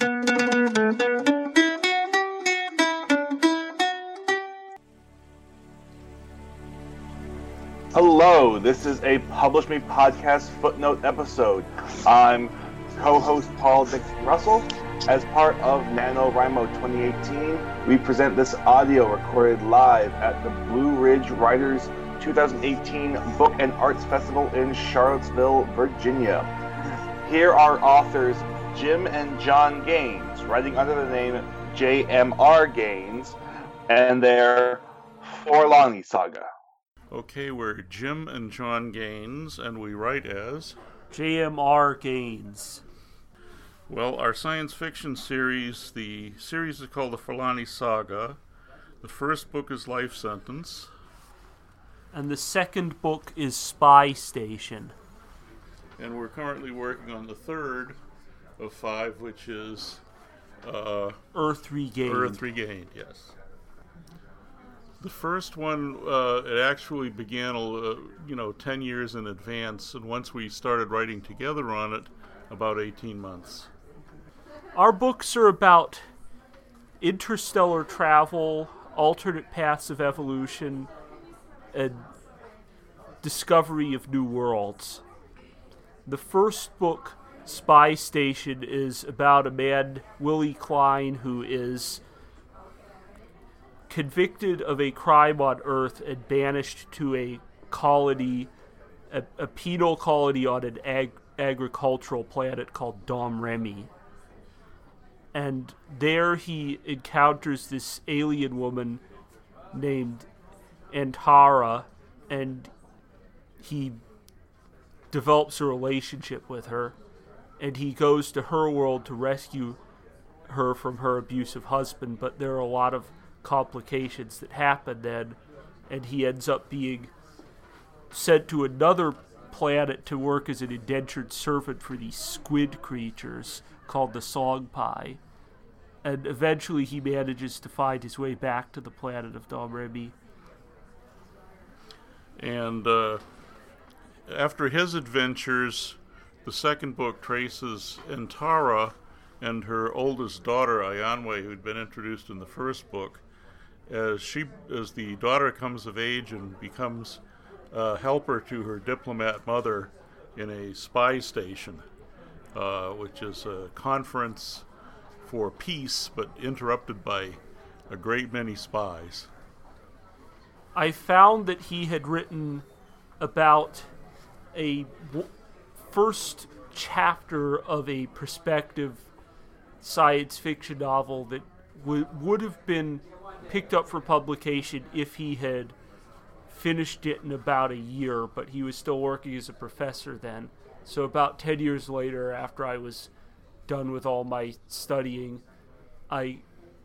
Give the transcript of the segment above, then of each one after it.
Hello, this is a Publish Me Podcast footnote episode. I'm co-host Paul Dixon Russell. As part of NaNoWriMo 2018, we present this audio recorded live at the Blue Ridge Writers 2018 Book and Arts Festival in Charlottesville, Virginia. Here are authors Jim and John Gaines, writing under the name J.M.R. Gaines, and their Forlani Saga. Okay, we're Jim and John Gaines, and we write as J.M.R. Gaines. Well, our science fiction series, the series is called the Forlani Saga. The first book is Life Sentence. And the second book is Spy Station. And we're currently working on the third of 5, which is Earth Regained. Earth Regained, yes. The first one, it actually began, 10 years in advance, and once we started writing together on it, about 18 months. Our books are about interstellar travel, alternate paths of evolution, and discovery of new worlds. The first book, Spy Station, is about a man, Willie Klein, who is convicted of a crime on Earth and banished to a colony, a penal colony on an agricultural planet called Domremy. And there he encounters this alien woman named Antara, and he develops a relationship with her, and he goes to her world to rescue her from her abusive husband, but there are a lot of complications that happen then, and he ends up being sent to another planet to work as an indentured servant for these squid creatures called the Songpai. And eventually he manages to find his way back to the planet of Domremy. And after his adventures, the second book traces Antara and her oldest daughter, Ayanwe, who'd been introduced in the first book, as the daughter comes of age and becomes a helper to her diplomat mother in a spy station, which is a conference for peace, but interrupted by a great many spies. I found that he had written about a first chapter of a prospective science fiction novel that would have been picked up for publication if he had finished it in about a year, but he was still working as a professor then. So about 10 years later, after I was done with all my studying, I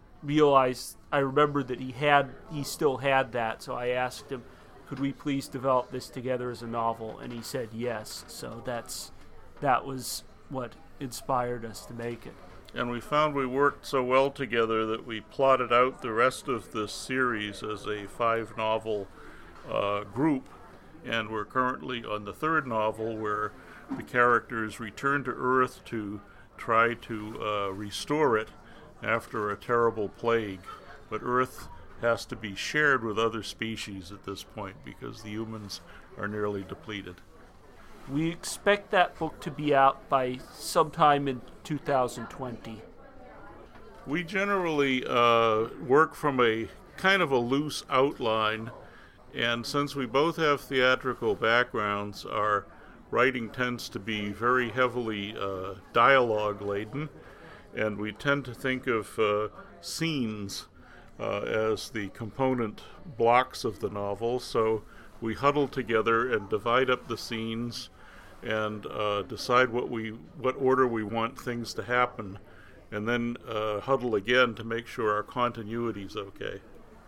remembered that he still had that, so I asked him, could we please develop this together as a novel? And he said yes, so that was what inspired us to make it. And we found we worked so well together that we plotted out the rest of this series as a 5-novel group, and we're currently on the third novel where the characters return to Earth to try to restore it after a terrible plague. But Earth has to be shared with other species at this point because the humans are nearly depleted. We expect that book to be out by sometime in 2020. We generally work from a kind of a loose outline, and since we both have theatrical backgrounds, our writing tends to be very heavily dialogue-laden, and we tend to think of scenes as the component blocks of the novel, so we huddle together and divide up the scenes and decide what order we want things to happen, and then huddle again to make sure our continuity is okay.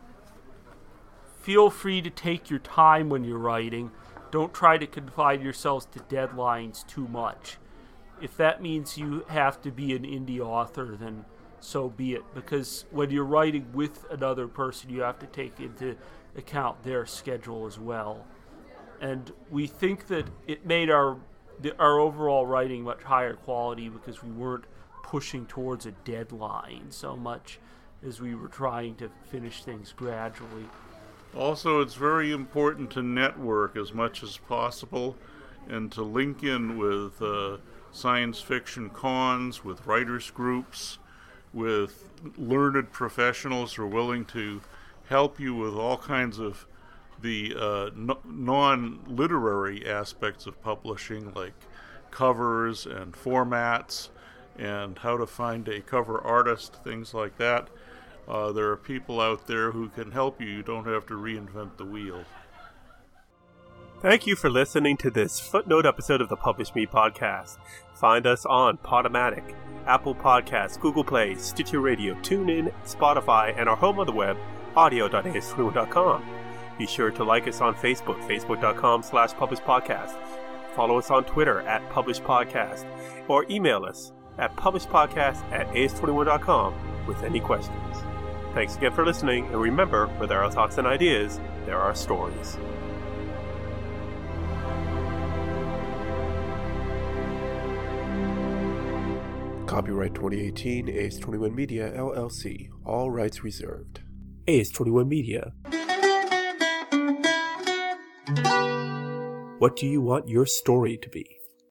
Feel free to take your time when you're writing. Don't try to confine yourselves to deadlines too much. If that means you have to be an indie author, then so be it, because when you're writing with another person, you have to take into account their schedule as well. And we think that it made our overall writing much higher quality because we weren't pushing towards a deadline so much as we were trying to finish things gradually. Also, it's very important to network as much as possible and to link in with science fiction cons, with writers groups, with learned professionals who are willing to help you with all kinds of the non-literary aspects of publishing, like covers and formats and how to find a cover artist, things like that. There are people out there who can help you. You don't have to reinvent the wheel. Thank you for listening to this footnote episode of the Publish Me podcast. Find us on Podomatic, Apple Podcasts, Google Play, Stitcher Radio, TuneIn, Spotify, and our home on the web, audio.as21.com. Be sure to like us on Facebook, facebook.com/publishpodcast. Follow us on Twitter @publishpodcast, or email us at publishpodcast@as21.com with any questions. Thanks again for listening, and remember, where there are thoughts and ideas, there are stories. Copyright 2018, AS21 Media, LLC. All rights reserved. AS21 Media. What do you want your story to be?